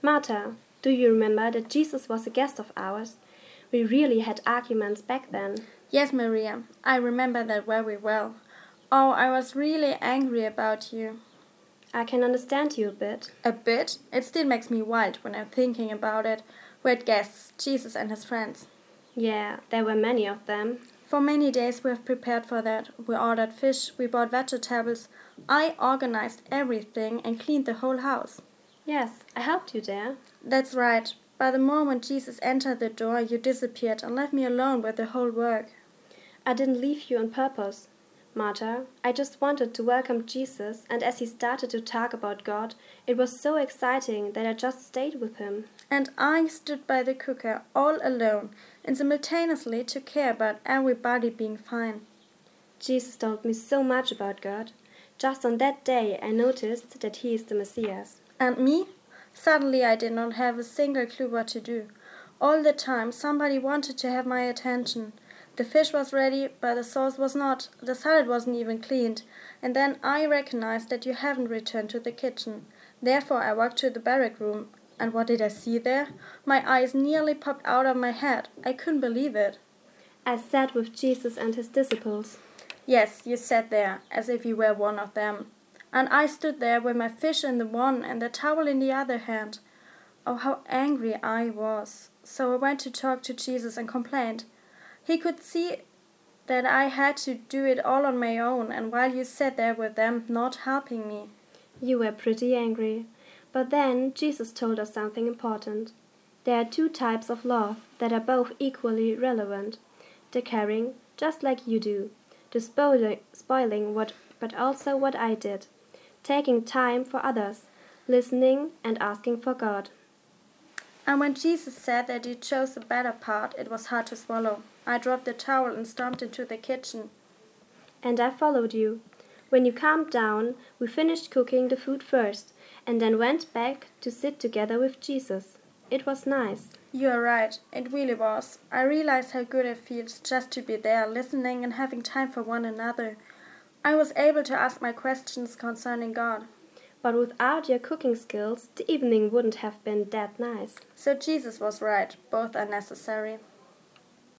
Martha, do you remember that Jesus was a guest of ours? We really had arguments back then. Yes, Maria, I remember that very well. Oh, I was really angry about you. I can understand you a bit. A bit? It still makes me wild when I'm thinking about it. We had guests, Jesus and his friends. Yeah, there were many of them. For many days we have prepared for that. We ordered fish, we bought vegetables. I organized everything and cleaned the whole house. Yes, I helped you there. That's right. By the moment Jesus entered the door, you disappeared and left me alone with the whole work. I didn't leave you on purpose, Martha. I just wanted to welcome Jesus, and as he started to talk about God, it was so exciting that I just stayed with him. And I stood by the cooker all alone and simultaneously took care about everybody being fine. Jesus told me so much about God. Just on that day I noticed that he is the Messiah. And me? Suddenly I did not have a single clue what to do. All the time somebody wanted to have my attention. The fish was ready, but the sauce was not. The salad wasn't even cleaned. And then I recognized that you haven't returned to the kitchen. Therefore I walked to the barrack room. And what did I see there? My eyes nearly popped out of my head. I couldn't believe it. I sat with Jesus and his disciples. Yes, you sat there, as if you were one of them. And I stood there with my fish in the one and the towel in the other hand. Oh, how angry I was. So I went to talk to Jesus and complained. He could see that I had to do it all on my own, and while you sat there with them, not helping me. You were pretty angry. But then Jesus told us something important. There are two types of love that are both equally relevant. The caring, just like you do. The spoiling but also what I did. Taking time for others. Listening and asking for God. And when Jesus said that you chose the better part, it was hard to swallow. I dropped the towel and stormed into the kitchen. And I followed you. When you calmed down, we finished cooking the food first, and then went back to sit together with Jesus. It was nice. You are right, it really was. I realized how good it feels just to be there, listening and having time for one another. I was able to ask my questions concerning God. But without your cooking skills, the evening wouldn't have been that nice. So Jesus was right, both are necessary.